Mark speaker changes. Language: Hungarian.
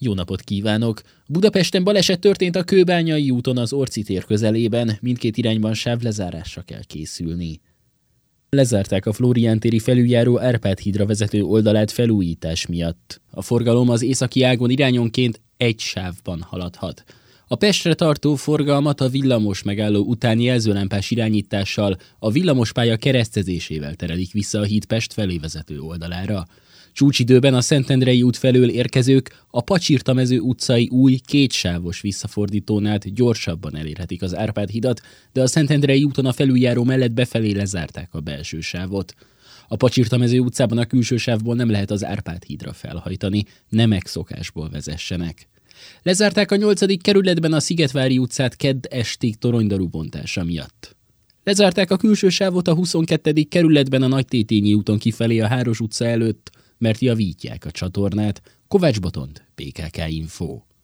Speaker 1: Jó napot kívánok! Budapesten baleset történt a Kőbányai úton az Orci tér közelében, mindkét irányban sávlezárásra kell készülni. Lezárták a Flórián téri felüljáró Árpád hídra vezető oldalát felújítás miatt. A forgalom az északi ágon irányonként egy sávban haladhat. A Pestre tartó forgalmat a villamos megálló utáni jelzőlámpás irányítással, a villamospálya keresztezésével terelik vissza a híd Pest felé vezető oldalára. Csúcsidőben a Szentendrei út felől érkezők a Pacsirtamező utcai új kétsávos visszafordítónál gyorsabban elérhetik az Árpád hidat, de a Szentendrei úton a felüljáró mellett befelé lezárták a belső sávot. A Pacsirtamező utcában a külső sávból nem lehet az Árpád hídra felhajtani, ne megszokásból vezessenek. Lezárták a 8. kerületben a Szigetvári utcát kedd estig toronydaru bontása miatt. Lezárták a külső sávot a 22. kerületben a Nagytétényi úton kifelé a Háros utca előtt, mert javítják a csatornát. Kovács Botond, PKK Info.